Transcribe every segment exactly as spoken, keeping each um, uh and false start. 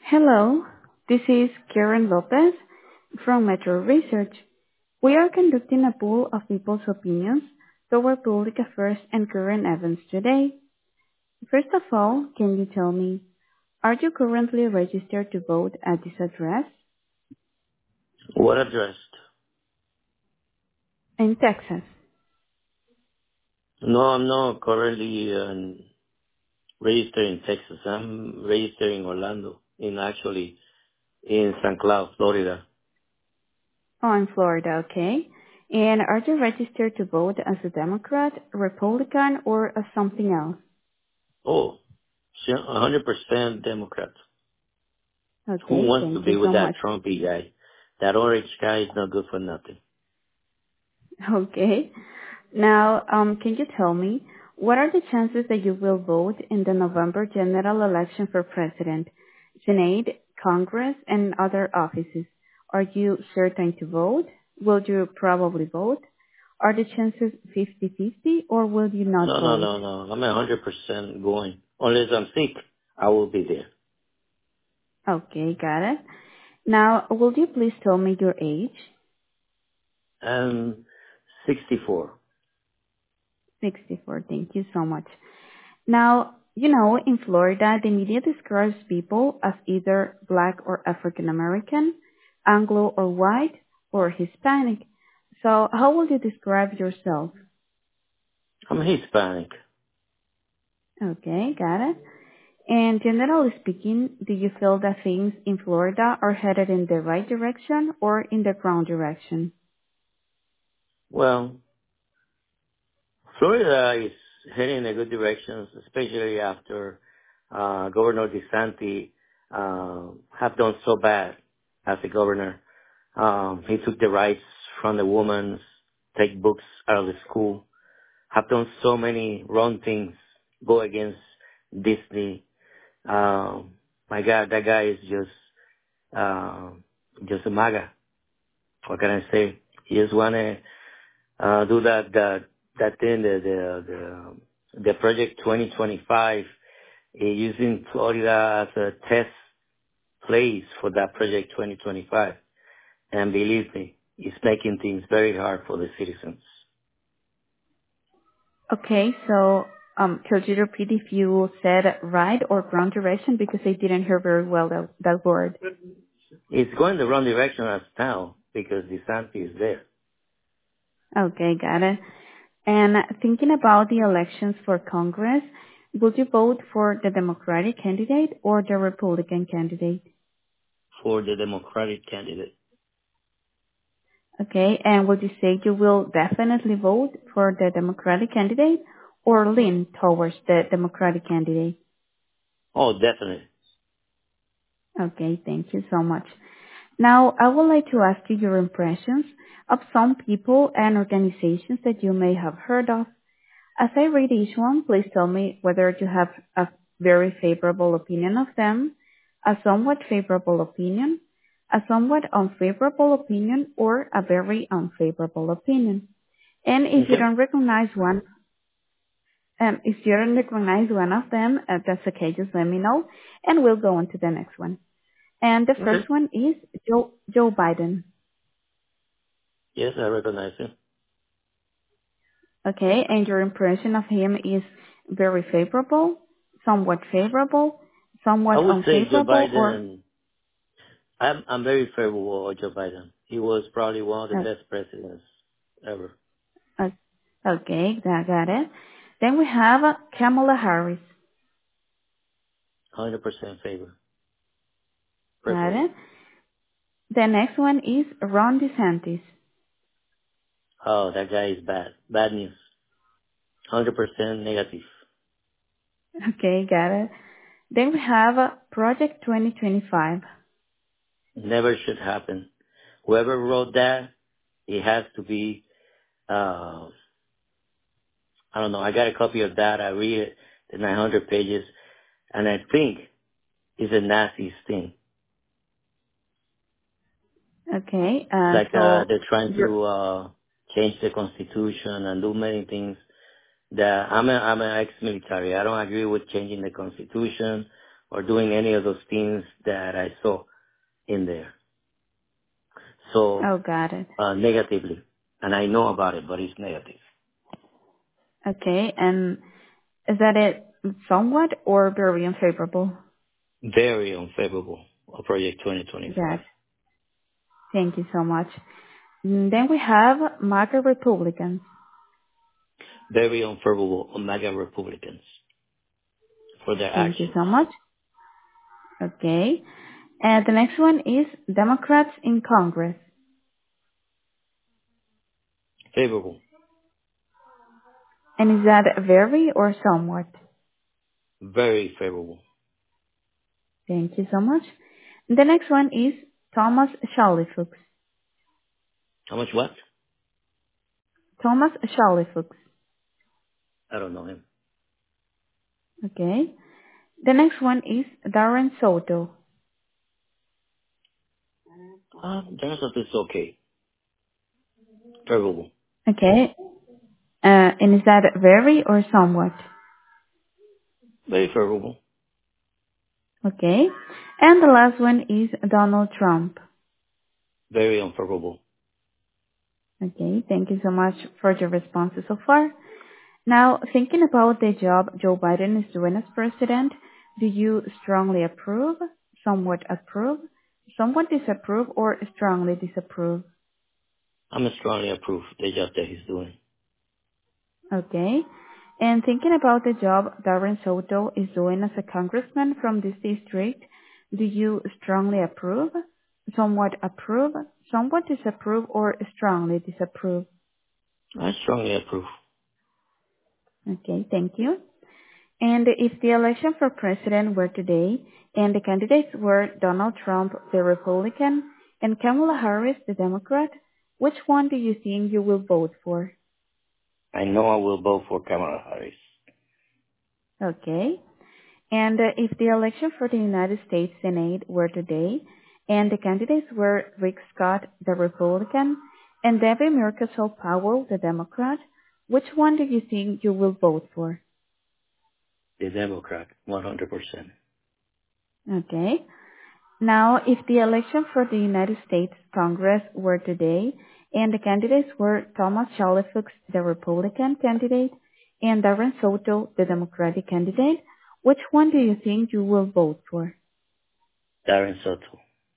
Hello, this is Karen Lopez from Metro Research. We are conducting a poll of people's opinions toward public affairs and current events today. First of all, can you tell me, are you currently registered to vote at this address? What address? In Texas. No, I'm not currently um, registered in Texas. I'm registered in Orlando, in actually in Saint Cloud, Florida. Oh, in Florida, okay. And are you registered to vote as a Democrat, Republican, or as something else? Oh, one hundred percent Democrat. Who Okay, wants to thank you be with so that much. Trumpy guy? That orange guy is not good for nothing. Okay. Now, um, can you tell me, what are the chances that you will vote in the November general election for president, Senate, Congress, and other offices? Are you certain to vote? Will you probably vote? Are the chances fifty-fifty, or will you not No, no, vote? no, no. I'm one hundred percent going. Unless I'm sick, I will be there. Okay, got it. Now, will you please tell me your age? I'm sixty-four. sixty-four. Thank you so much. Now, you know, in Florida, the media describes people as either black or African American, Anglo or white, or Hispanic. So how would you describe yourself? I'm Hispanic. Okay, got it. And generally speaking, do you feel that things in Florida are headed in the right direction or in the wrong direction? Well, Florida is heading in a good direction, especially after uh, Governor DeSantis uh, have done so bad as a governor. Um, he took the rights from the women, take books out of the school, have done so many wrong things, go against Disney. Um, my God, that guy is just uh, just a MAGA. What can I say? He just wanna uh, do that that that thing, the the the, the project twenty twenty-five, uh, using Florida as a test place for that project twenty twenty-five. And believe me, it's making things very hard for the citizens. Okay, so um, could you repeat if you said right or wrong direction because I didn't hear very well that, that word. It's going the wrong direction as now because DeSantis is there. Okay, got it. And thinking about the elections for Congress, would you vote for the Democratic candidate or the Republican candidate? For the Democratic candidate. Okay, and would you say you will definitely vote for the Democratic candidate or lean towards the Democratic candidate? Oh, definitely. Okay, thank you so much. Now, I would like to ask you your impressions of some people and organizations that you may have heard of. As I read each one, please tell me whether you have a very favorable opinion of them, a somewhat favorable opinion, a somewhat unfavorable opinion, or a very unfavorable opinion. And if you Okay. don't recognize one, um, if you don't recognize one of them, uh, that's okay. Just let me know, and we'll go on to the next one. And the Okay. first one is Joe Joe Biden. Yes, I recognize him. Okay, and your impression of him is very favorable, somewhat favorable, I somewhat would say Joe unfavorable, or Biden, I'm, I'm very favorable of Joe Biden. He was probably one of the uh, best presidents ever. uh, okay, that got it. Then we have uh, Kamala Harris. one hundred percent favor. Got Perfectly. it. The next one is Ron DeSantis. Oh, that guy is bad. Bad news. one hundred percent negative. Okay, got it. Then we have uh, Project twenty twenty-five. Never should happen. Whoever wrote that, it has to be, uh, I don't know, I got a copy of that. I read it, the nine hundred pages, and I think it's a Nazi thing. Okay, uh, Like, uh, so they're trying you're to, uh, change the constitution and do many things that I'm a, I'm an ex-military. I don't agree with changing the constitution or doing any of those things that I saw in there. So, Oh, got it. uh, negatively. And I know about it, but it's negative. Okay, and is that it somewhat or very unfavorable? Very unfavorable of Project twenty Got twenty-five. it. Thank you so much. Mm, Then we have MAGA Republicans. Very unfavorable on MAGA Republicans for their Thank you actions. so much. Okay. And the next one is Democrats in Congress. Favorable. And is that very or somewhat? Very favorable. Thank you so much. The next one is Thomas Shalifux. How much what? Thomas Shalifux. I don't know him. Okay. The next one is Darren Soto. Uh, Johnson is okay. Favorable. Okay. Uh, and is that very or somewhat? Very favorable. Okay. And the last one is Donald Trump. Very unfavorable. Okay. Thank you so much for your responses so far. Now, thinking about the job Joe Biden is doing as president, do you strongly approve, somewhat approve, somewhat disapprove, or strongly disapprove? I'm strongly approve the job that he's doing. Okay. And thinking about the job Darren Soto is doing as a congressman from this district, do you strongly approve, somewhat approve, somewhat disapprove, or strongly disapprove? I strongly approve. Okay, thank you. And if the election for president were today and the candidates were Donald Trump, the Republican, and Kamala Harris, the Democrat, which one do you think you will vote for? I know I will vote for Kamala Harris. Okay. And uh, if the election for the United States Senate were today and the candidates were Rick Scott, the Republican, and Debbie Murkazol Powell, the Democrat, which one do you think you will vote for? The Democrat, one hundred percent. Okay. Now, if the election for the United States Congress were today, and the candidates were Thomas Shalifux, the Republican candidate, and Darren Soto, the Democratic candidate, which one do you think you will vote for? Darren Soto.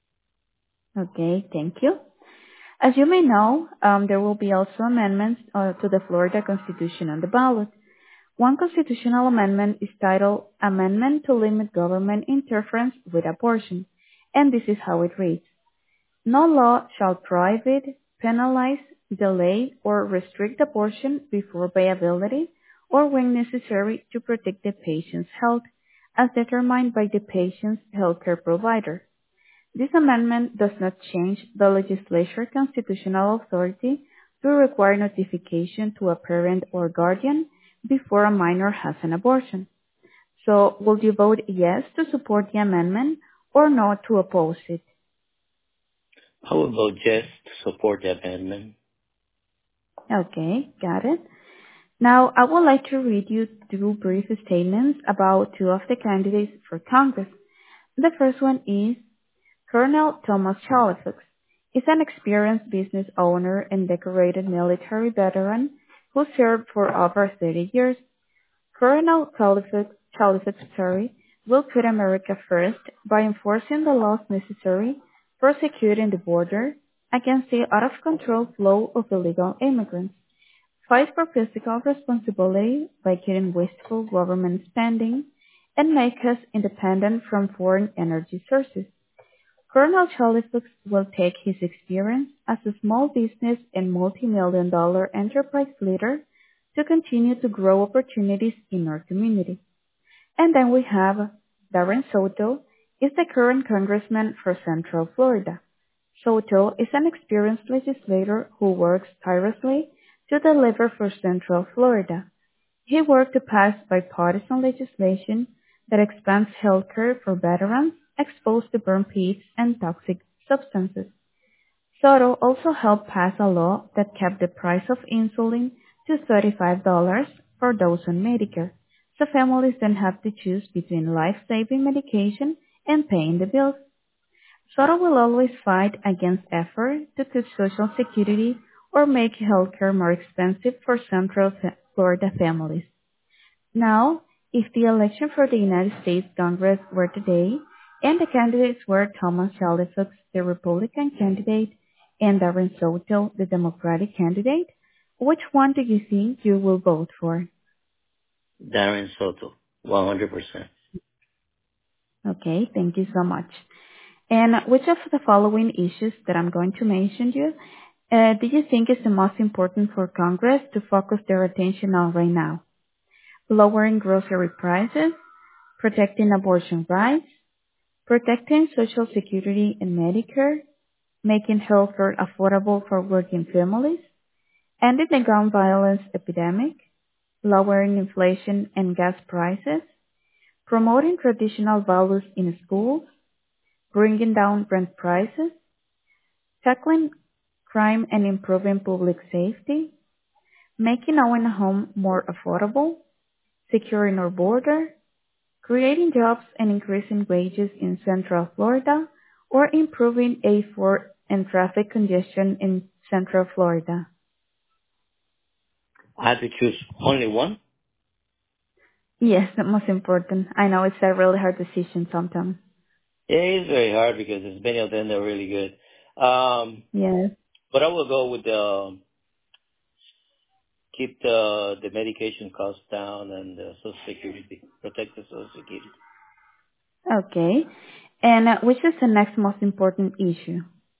Okay, thank you. As you may know, um, there will be also amendments uh, to the Florida Constitution on the ballot. One constitutional amendment is titled Amendment to Limit Government Interference with Abortion, and this is how it reads. No law shall prohibit, penalize, delay, or restrict abortion before viability or when necessary to protect the patient's health, as determined by the patient's healthcare provider. This amendment does not change the legislature's constitutional authority to require notification to a parent or guardian before a minor has an abortion. So, will you vote yes to support the amendment or no to oppose it? I will vote yes to support the amendment. Okay, got it. Now, I would like to read you two brief statements about two of the candidates for Congress. The first one is Colonel Thomas Shalifux. Is an experienced business owner and decorated military veteran who served for over thirty years. Colonel Shalifux, Shalifux sorry, will put America first by enforcing the laws necessary for securing the border against the out-of-control flow of illegal immigrants. Fight for fiscal responsibility by cutting wasteful government spending and make us independent from foreign energy sources. Colonel Shalifux will take his experience as a small business and multi-million dollar enterprise leader to continue to grow opportunities in our community. And then we have Darren Soto, is the current congressman for Central Florida. Soto is an experienced legislator who works tirelessly to deliver for Central Florida. He worked to pass bipartisan legislation that expands health care for veterans exposed to burn pits and toxic substances. Soto also helped pass a law that kept the price of insulin to thirty-five dollars for those on Medicare, so families don't have to choose between life-saving medication and paying the bills. Soto will always fight against efforts to cut Social Security or make healthcare more expensive for Central Florida families. Now, if the election for the United States Congress were today, and the candidates were Thomas Halifax, the Republican candidate, and Darren Soto, the Democratic candidate, which one do you think you will vote for? Darren Soto, one hundred percent. Okay, thank you so much. And which of the following issues that I'm going to mention you, uh, do you think is the most important for Congress to focus their attention on right now? Lowering grocery prices, protecting abortion rights, protecting Social Security and Medicare, making healthcare affordable for working families, ending the gun violence epidemic, lowering inflation and gas prices, promoting traditional values in schools, bringing down rent prices, tackling crime and improving public safety, making owning a home more affordable, securing our border, creating jobs and increasing wages in Central Florida, or improving A four and traffic congestion in Central Florida? I had to choose only one? Yes, the most important. I know it's a really hard decision sometimes. Yeah, it's very hard because there's many of them that are really good. Um, Yes. but I will go with the keep the the medication costs down and the Social Security, protect the Social Security. Okay. And uh, which is the next most important issue?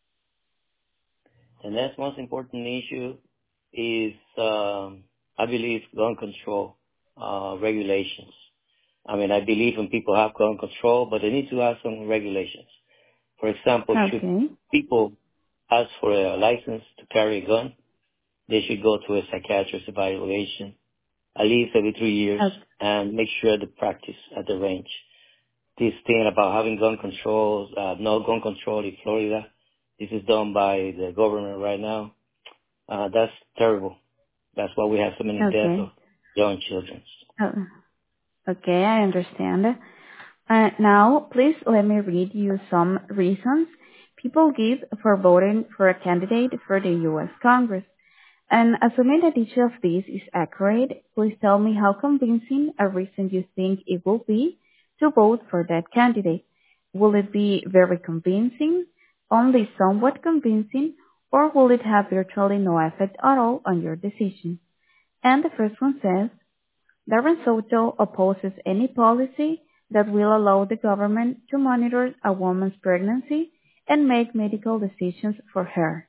The next most important issue is, um, I believe, gun control uh, regulations. I mean, I believe when people have gun control, but they need to have some regulations. For example, should Okay. people ask for a license to carry a gun, they should go to a psychiatrist evaluation at least every three years Okay. and make sure they practice at the range. This thing about having gun controls, uh, no gun control in Florida, this is done by the government right now. Uh, that's terrible. That's why we have so many deaths of Okay. young children. Uh, okay, I understand. Uh, now, please let me read you some reasons people give for voting for a candidate for the U S Congress. And assuming that each of these is accurate, please tell me how convincing a reason you think it will be to vote for that candidate. Will it be very convincing, only somewhat convincing, or will it have virtually no effect at all on your decision? And the first one says, Darren Soto opposes any policy that will allow the government to monitor a woman's pregnancy and make medical decisions for her.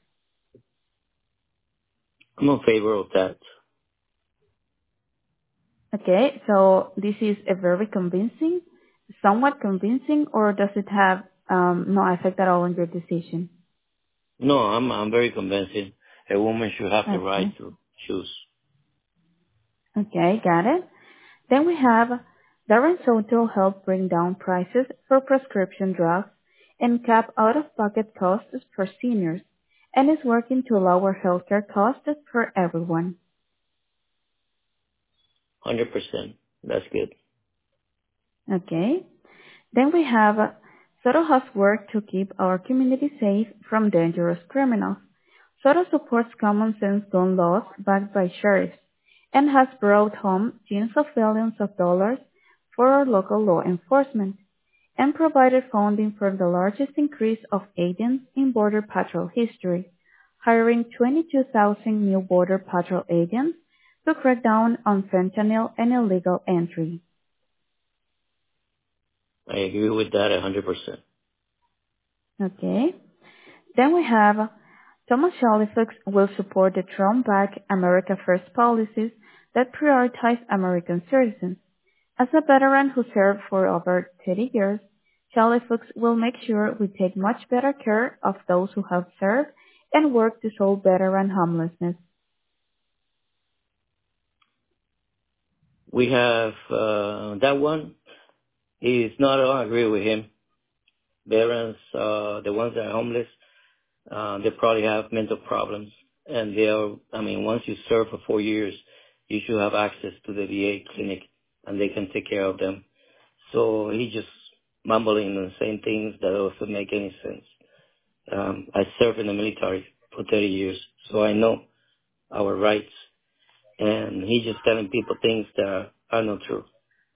I'm in favor of that. Okay, so this is a very convincing, somewhat convincing, or does it have um, no effect at all on your decision? No, I'm I'm very convincing. A woman should have the right Okay, to choose. okay, got it. Then we have Darren Soto helped bring down prices for prescription drugs and cap out-of-pocket costs for seniors, and is working to lower healthcare costs for everyone. one hundred percent. That's good. Okay. Then we have Soto has worked to keep our community safe from dangerous criminals. Soto supports common sense gun laws backed by sheriffs and has brought home tens of billions of dollars for our local law enforcement and provided funding for the largest increase of agents in Border Patrol history, hiring twenty-two thousand new Border Patrol agents to crack down on fentanyl and illegal entry. I agree with that one hundred percent. Okay. Then we have Thomas Halifax will support the Trump-backed America First policies that prioritize American citizens. As a veteran who served for over thirty years, Halifax will make sure we take much better care of those who have served and work to solve veteran homelessness. We have uh, that one. Is not. I don't agree with him. Veterans, uh, the ones that are homeless, uh, they probably have mental problems, and they're. I mean, once you serve for four years, you should have access to the V A clinic and they can take care of them. So he just mumbling and saying things that doesn't make any sense. Um, I served in the military for thirty years, so I know our rights. And he's just telling people things that are not true.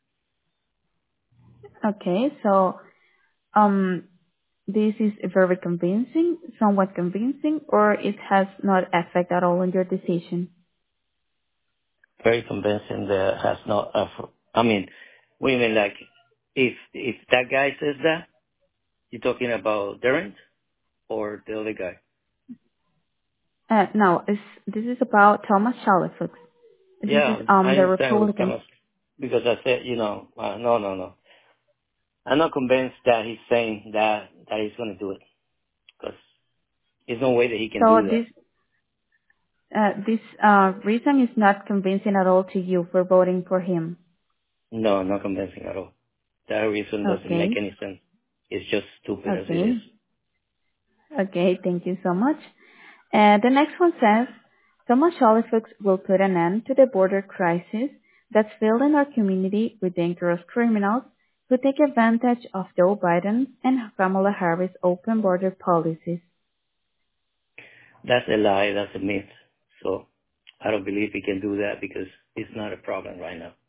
Okay, so um, this is very convincing, somewhat convincing, or it has not effect at all on your decision? Very convincing that has no effort. I mean, women like, if if that guy says that, you're talking about Durant or the other guy? Uh, no, it's, this is about Thomas Chalifux. This is Yeah, I um the understand with Republican. Thomas because I said, you know, uh, no, no, no. I'm not convinced that he's saying that that he's going to do it because there's no way that he can So do this that. uh, this uh, reason is not convincing at all to you for voting for him. No, not convincing at all. That reason doesn't make Okay, any sense. It's just stupid as it is. okay, okay. Thank you so much. And the next one says, Thomas Chalifux will put an end to the border crisis that's filling our community with dangerous criminals who take advantage of Joe Biden and Kamala Harris' open border policies. That's a lie. That's a myth. So I don't believe he can do that because it's not a problem right now.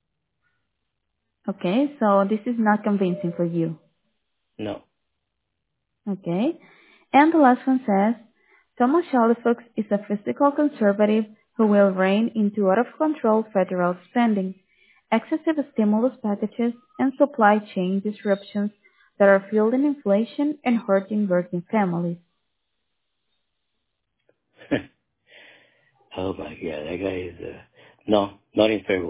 Okay, so this is not convincing for you. No. Okay, and the last one says, Thomas Chalifux is a fiscal conservative who will rein into out-of-control federal spending, excessive stimulus packages, and supply chain disruptions that are fueling inflation and hurting working families. Oh my God, that guy is, uh, no, not in favor.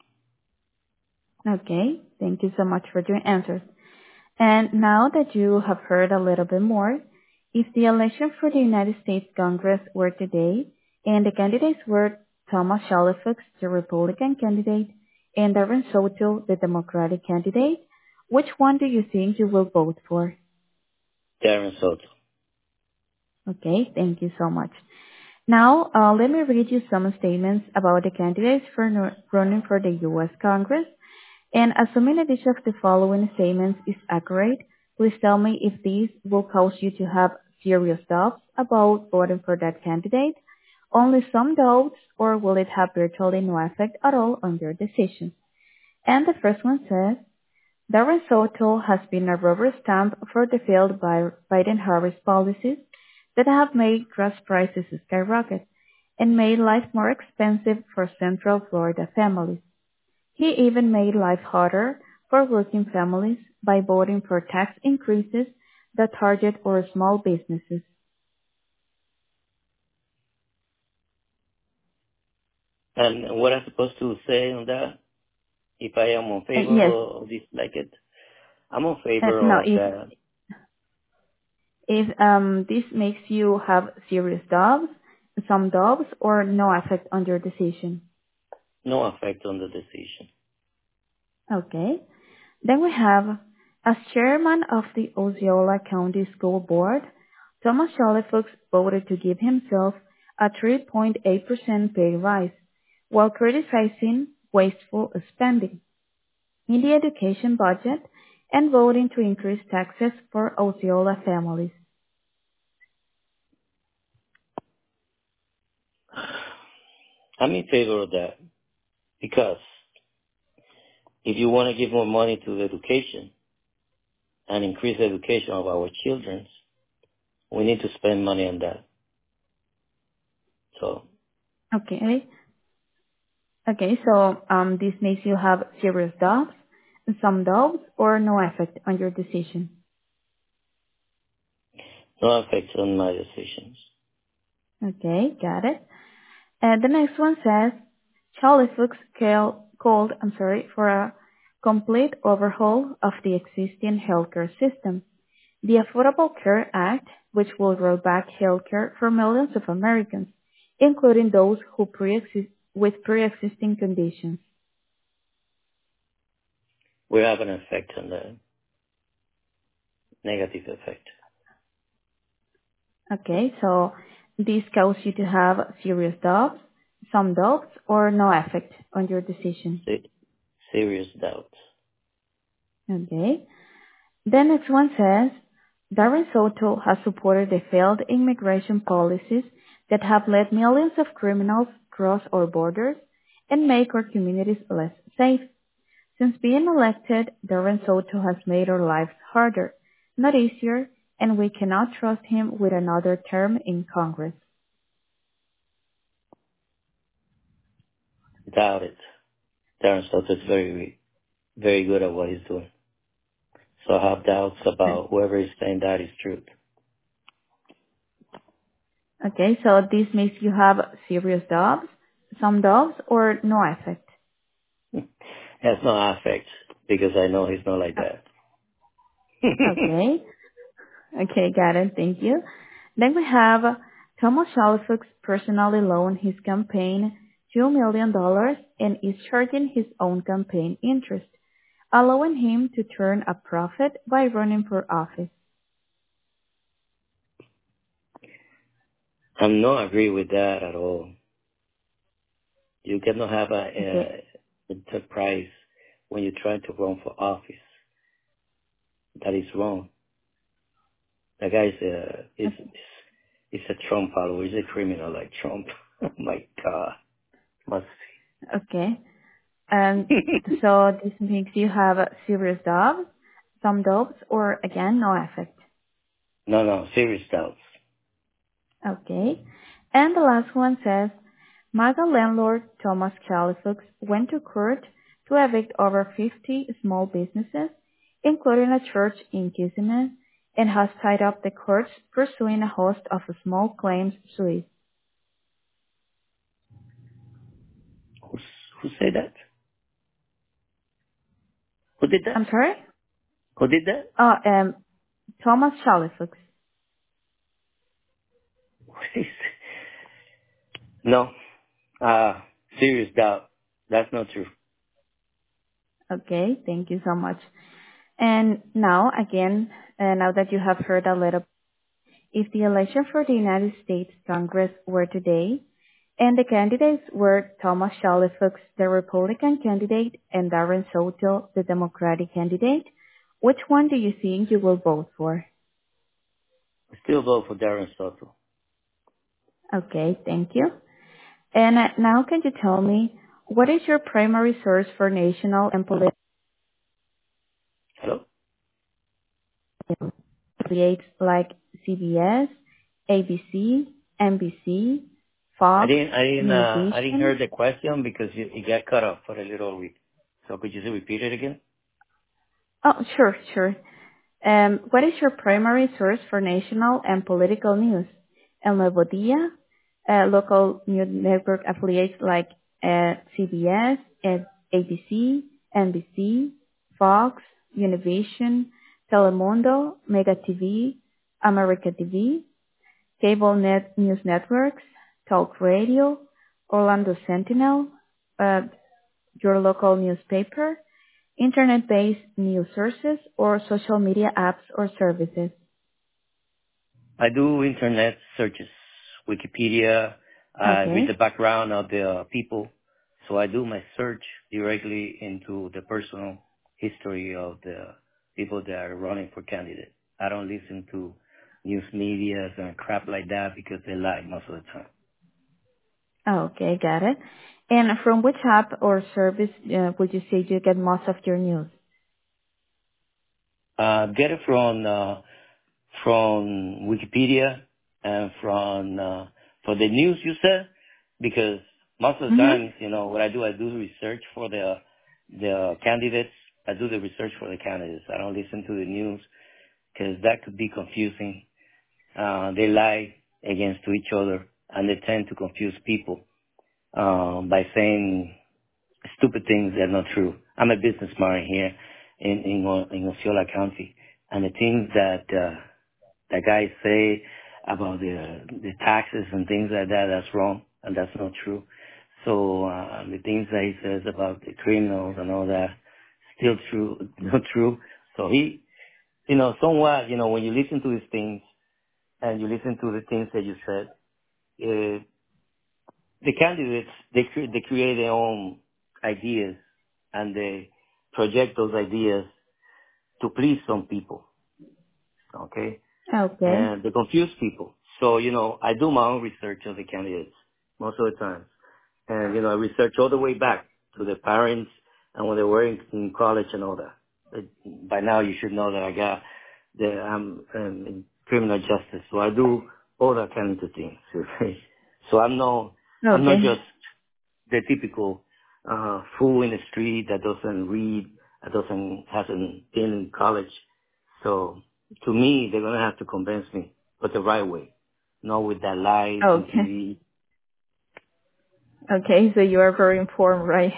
Okay, thank you so much for your answers. And now that you have heard a little bit more, if the election for the United States Congress were today, and the candidates were Thomas Chalifux, the Republican candidate, and Darren Soto, the Democratic candidate, which one do you think you will vote for? Darren Soto. Okay, thank you so much. Now, uh, let me read you some statements about the candidates for no- running for the U S Congress. And assuming that each of the following statements is accurate, please tell me if these will cause you to have serious doubts about voting for that candidate, only some doubts, or will it have virtually no effect at all on your decision. And the first one says, Darren Soto has been a rubber stamp for the failed Biden-Harris policies that have made gas prices skyrocket and made life more expensive for Central Florida families. He even made life harder for working families by voting for tax increases that target our small businesses. And what I'm supposed to say on that, if I am on Uh, favor yes, or dislike it? I'm on uh, favor no, of if that. if um this makes you have serious doubts, some doubts, or no effect on your decision. No effect on the decision. Okay. Then we have, as chairman of the Osceola County School Board, Thomas Chalifux voted to give himself a three point eight percent pay rise while criticizing wasteful spending in the education budget and voting to increase taxes for Osceola families. I'm in favor of that because if you want to give more money to education and increase the education of our children, we need to spend money on that. So, Okay. Okay, so um, this makes you have serious doubts, some doubts, or no effect on your decision. no effect on my decisions. Okay, got it. And the next one says, Charlie Fuchs call- called, I'm sorry, for a complete overhaul of the existing healthcare system. The Affordable Care Act, which will roll back healthcare for millions of Americans, including those who pre-exist with pre-existing conditions. We have an effect on the negative effect. Okay, so this causes you to have serious doubts, some doubts, or no effect on your decision. Se- Serious doubts. Okay. The next one says, Darren Soto has supported the failed immigration policies that have led millions of criminals cross our borders and make our communities less safe. Since being elected, Darren Soto has made our lives harder, not easier, and we cannot trust him with another term in Congress. Doubt it. Darren Soto is very, very good at what he's doing. So I have doubts about whoever is saying that is truth. Okay, so this makes you have serious doubts, some doubts, or no effect. Has no affect because I know he's not like that. Okay. Okay, got it. Thank you. Then we have Thomas Shalfux personally loaned his campaign two million dollars and is charging his own campaign interest, allowing him to turn a profit by running for office. I'm not agree with that at all. You cannot have a, Okay. a enterprise when you're trying to run for office. That is wrong. That guy is a is is a Trump follower. He's a criminal like Trump. Oh my God, must Okay. And be. so this makes you have serious doubts, some doubts, or again, no effect. No, no, serious doubts. Okay. And the last one says, MAGA landlord Thomas Chalifux went to court to evict over fifty small businesses, including a church in Kissimmee, and has tied up the courts pursuing a host of small claims suits. Who who said that? Who did that? I'm sorry? Who did that? Oh, um, Thomas Chalifux. No, uh, serious doubt. That's not true. Okay, thank you so much. And now, again, uh, now that you have heard a little, if the election for the United States Congress were today, and the candidates were Thomas Chalifux, the Republican candidate, and Darren Soto, the Democratic candidate, which one do you think you will vote for? I still vote for Darren Soto. Okay, thank you. And uh, now can you tell me, what is your primary source for national and political Hello? affiliates like C B S, A B C, N B C, I Fox, didn't, I didn't, uh, I didn't hear Univision? the question because it, it got cut off for a little bit. So could you repeat it again? Oh, sure, sure. Um, what is your primary source for national and political news? El Nuevo Dia, uh, local news network affiliates like uh, C B S, and A B C, N B C, Fox, Univision, Telemundo, Mega T V, America T V, cable net news networks, talk radio, Orlando Sentinel, uh, your local newspaper, internet-based news sources, or social media apps or services. I do internet searches, Wikipedia. I read Okay. the background of the uh, people. So I do my search directly into the personal history of the people that are running for candidate. I don't listen to news medias and crap like that because they lie most of the time. Okay, got it. And from which app or service uh, would you say you get most of your news? Uh, get it from, uh, from Wikipedia and from, uh, for the news you said, because most of the Mm-hmm. time, you know, what I do, I do research for the, the candidates. I do the research for the candidates. I don't listen to the news because that could be confusing. Uh, they lie against to each other and they tend to confuse people, um, by saying stupid things that are not true. I'm a businessman here in, in, O- in Osceola County, and the things that, uh, that guys say about the the taxes and things like that, that's wrong and that's not true. So uh, the things that he says about the criminals and all that, still true, not true. So he, you know, somewhat, you know, when you listen to these things and you listen to the things that you said, uh, the candidates they cre- they create their own ideas and they project those ideas to please some people, okay? Okay. And they confuse people. So, you know, I do my own research on the candidates most of the time. And, you know, I research all the way back to the parents and when they were in, in college and all that. But by now you should know that I got the, I'm um, in criminal justice. So I do all that kind of things. Okay? So I'm no, I'm not Okay. just the typical, uh, fool in the street that doesn't read, that doesn't, hasn't been in college. So to me, they're going to have to convince me, but the right way. Not with that lies on T Okay. V. Okay. So you are very informed, right?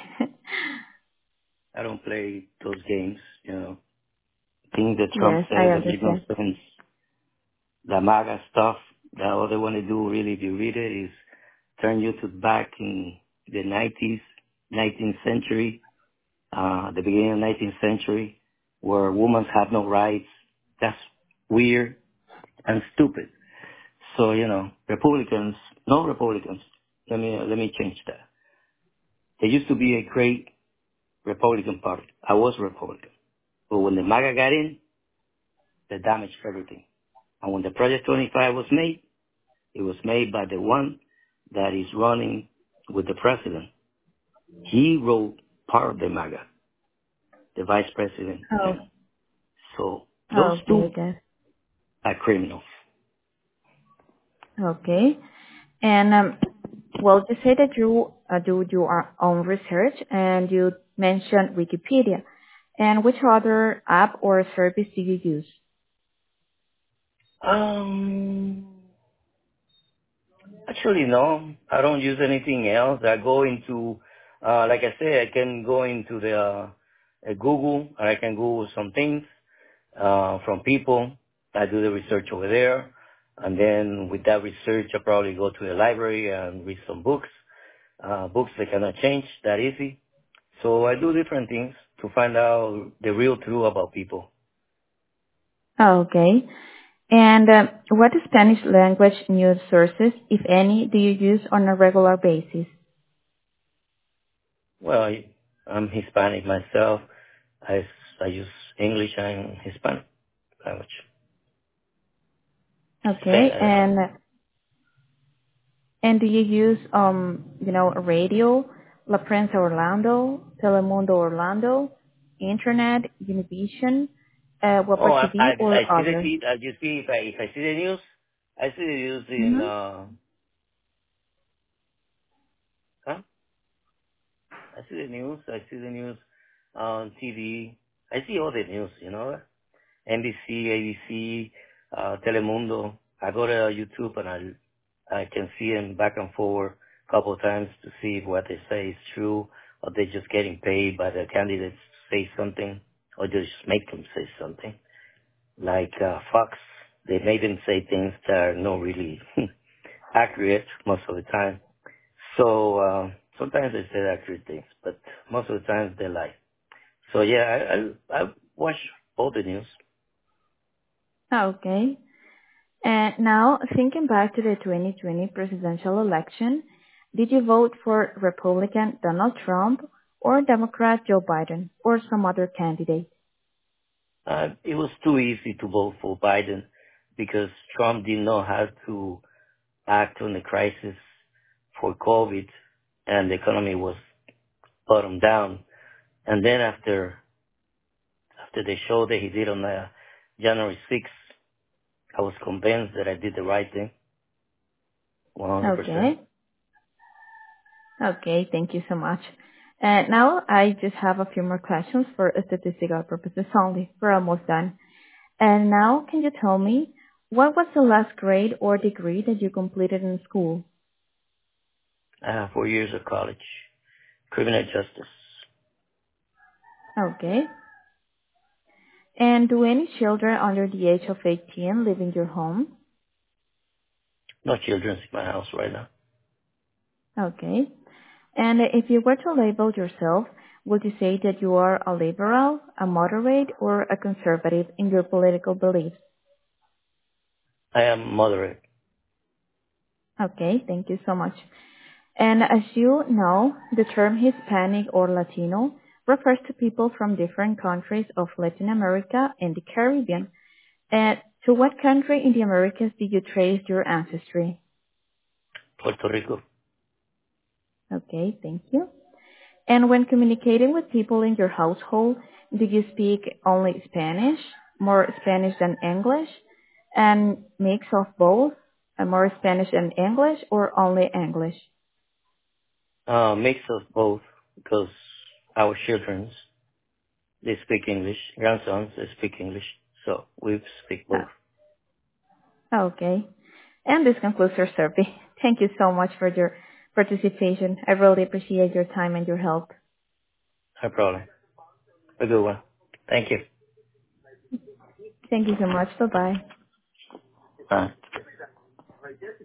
I don't play those games, you know. Things that Trump Yes, I says that make no understand. sense. The MAGA stuff, that all they want to do really, if you read it, is turn you to back in the nineties, nineteenth century, uh, the beginning of nineteenth century, where women have no rights. That's weird and stupid. So, you know, Republicans, no Republicans, let me, let me change that. There used to be a great Republican party. I was Republican. But when the MAGA got in, they damaged everything. And when the Project twenty-five was made, it was made by the one that is running with the president. He wrote part of the MAGA, the vice president. Oh, And so those okay, two then. are criminals. Okay. And, um, well, you say that you uh, do your own research and you mentioned Wikipedia. And which other app or service do you use? Um, actually, no. I don't use anything else. I go into, uh, like I say, I can go into the uh, uh, Google, and I can Google some things uh, from people. I do the research over there. And then with that research, I probably go to the library and read some books. Uh, books that cannot change that easy. So I do different things to find out the real truth about people. Okay. And um, what Spanish language news sources, if any, do you use on a regular basis? Well, I, I'm Hispanic myself. I, I use English and Hispanic language. Okay. Fa- And and do you use um you know radio, La Prensa Orlando, Telemundo Orlando, Internet, Univision, uh, Oh, Wapa I, T V, I, or I see the others? feed. I just see if I, if I see the news, I see the news in, Mm-hmm. uh, huh? I see the news. I see the news on T V. I see all the news, you know. N B C, A B C, uh, Telemundo. I go to YouTube and I I can see them back and forward a couple of times to see if what they say is true or they're just getting paid by the candidates to say something or just make them say something. Like uh, Fox, they made them say things that are not really accurate most of the time. So uh, sometimes they say accurate things, but most of the time they lie. So yeah, I, I, I watch all the news. Okay. And now, thinking back to the twenty twenty presidential election, did you vote for Republican Donald Trump or Democrat Joe Biden or some other candidate? Uh, it was too easy to vote for Biden because Trump didn't know how to act on the crisis for COVID and the economy was bottom down. And then after, after the show that he did on uh, January sixth, I was convinced that I did the right thing, one hundred percent. Okay. Okay, thank you so much. And now I just have a few more questions for statistical purposes only. We're almost done. And now, can you tell me, what was the last grade or degree that you completed in school? I have four years of college, criminal justice. Okay. And do any children under the age of eighteen live in your home? No children in my house right now. Okay. And if you were to label yourself, would you say that you are a liberal, a moderate, or a conservative in your political beliefs? I am moderate. Okay, thank you so much. And as you know, the term Hispanic or Latino refers to people from different countries of Latin America and the Caribbean. And to what country in the Americas do you trace your ancestry? Puerto Rico. Okay, thank you. And when communicating with people in your household, do you speak only Spanish, more Spanish than English, and mix of both, uh, more Spanish than English, or only English? Uh, mix of both, because our children, they speak English. Grandsons, they speak English. So we speak both. Uh, okay. And this concludes our survey. Thank you so much for your participation. I really appreciate your time and your help. No problem. A good one. Thank you. Thank you so much. Bye-bye. Bye.